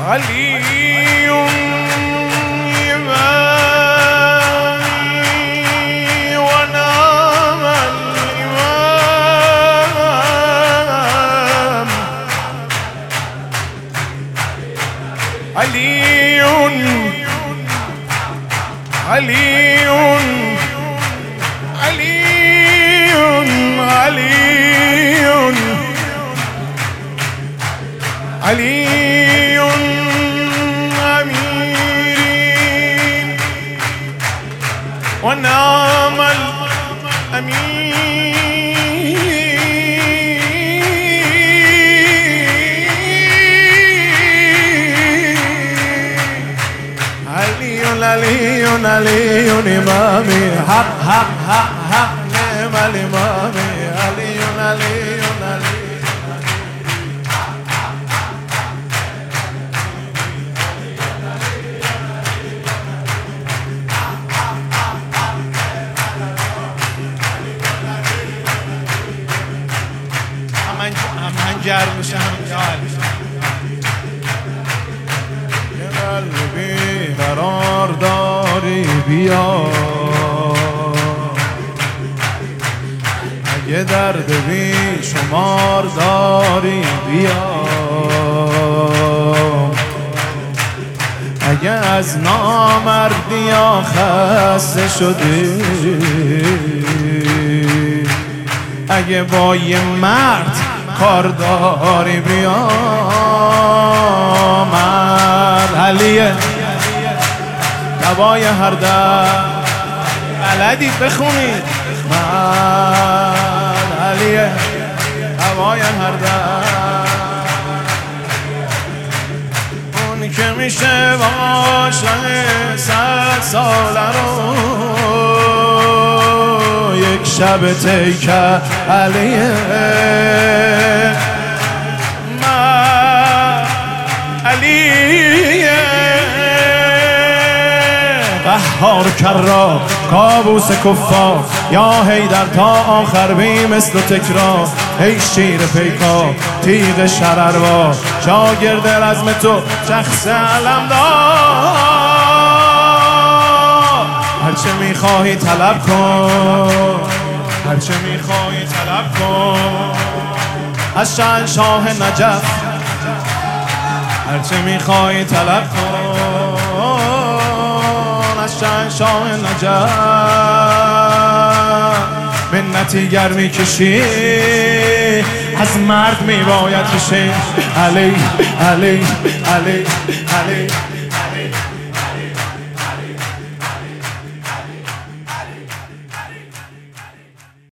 علی ونام الإمام علي علي علي علي علي أمير ونعم الأمير علي علي علي إمامي حق حق حق حق نعم الإمام علي علي علي منجر میشه قلبی قرار داری بیا اگه درد بی شمار داری بیا اگه از نامردی یا خسته شدی اگه با یه مرد کار داری بیا مرد علیه دوای هر درد بلدید بخونید مرد علیه دوای هر درد اون که میشه باشه 100 ساله رو یک شب تیکه علیه علیه قهار کرا کابوس کفار یا حیدر تا آخر بی مثل تکرار ای شیر پیکا تیغ شرروا شاگرد رزم تو شخص علمدار هرچه میخواهی طلب کن هرچه میخواهی طلب کن از شهنشاه نجف هرچه میخواهی طلب کن از شهنشاه نجف منتی گر میکشی از مرد میباید کشی علی علی علی علی علی